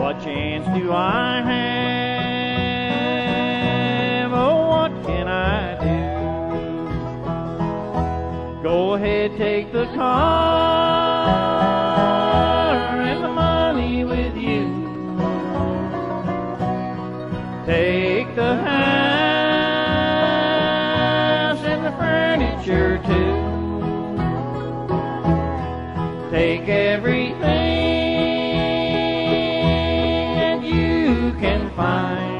What chance do I have? Oh, what can I do? Go ahead, take the car and the money with you. Take the house and the furniture too. Take everything that you can find.